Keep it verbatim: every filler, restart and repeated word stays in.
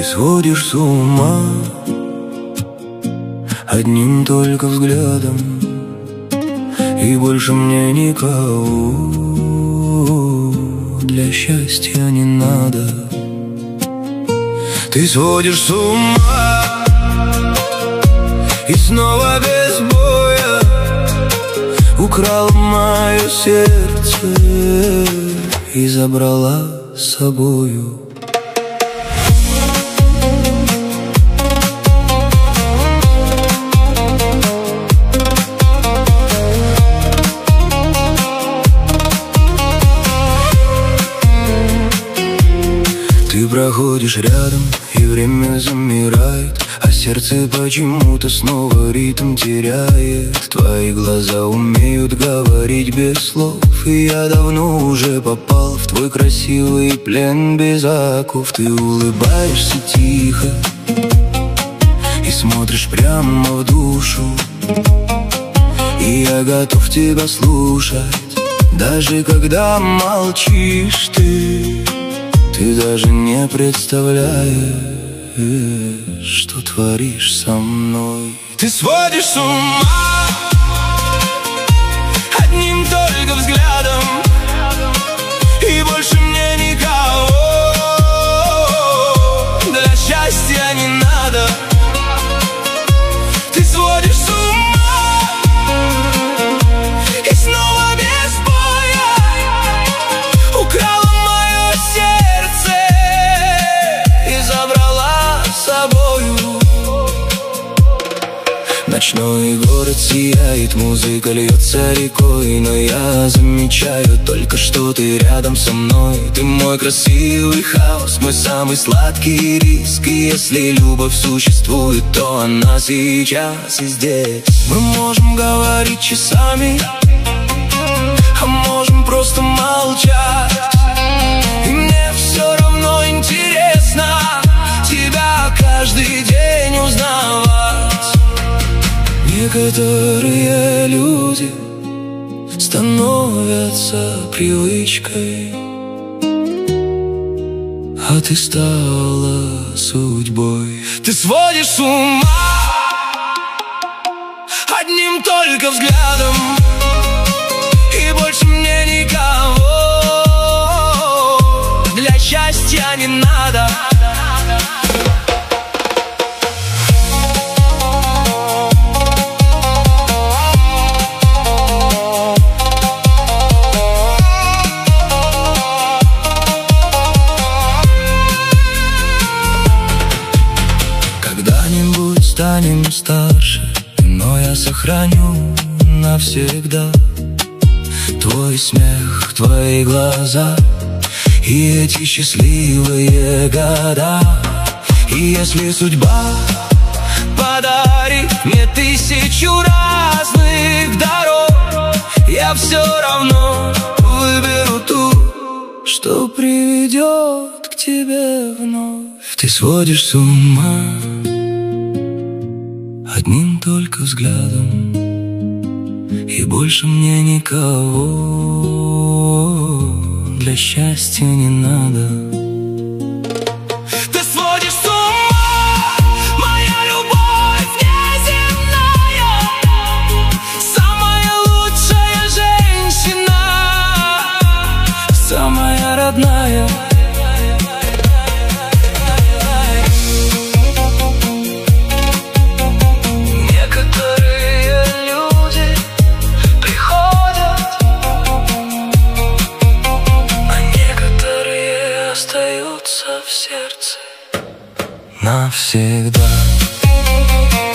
Ты сводишь с ума одним только взглядом, и больше мне никого для счастья не надо. Ты сводишь с ума и снова без боя украла мое сердце и забрала с собою. Ты проходишь рядом, и время замирает, а сердце почему-то снова ритм теряет. Твои глаза умеют говорить без слов, и я давно уже попал в твой красивый плен без оков. Ты улыбаешься тихо и смотришь прямо в душу, и я готов тебя слушать, даже когда молчишь ты. Ты даже не представляешь, что творишь со мной. Ты сводишь с ума одним только взглядом, и больше мне никого для счастья не надо. Ты сводишь с ума и снова без боя украла с собою. Ночной город сияет, музыка льется рекой, но я замечаю только, что ты рядом со мной. Ты мой красивый хаос, мой самый сладкий риск, и если любовь существует, то она сейчас и здесь. Мы можем говорить часами, а можем просто молчать, и мне все равно интересно тебя каждый день узнавать. Некоторые люди становятся привычкой, а ты стала судьбой. Ты сводишь с ума одним только взглядом, и больше мне никого для счастья не надо. Когда-нибудь станем старше, но я сохраню навсегда твой смех, твои глаза и эти счастливые года. И если судьба подарит мне тысячу разных дорог, я все равно выберу ту, что приведет к тебе вновь. Ты сводишь с ума одним только взглядом, и больше мне никого для счастья не надо. Ты сводишь с ума, моя любовь неземная, самая лучшая женщина, самая родная. Остаются в сердце навсегда.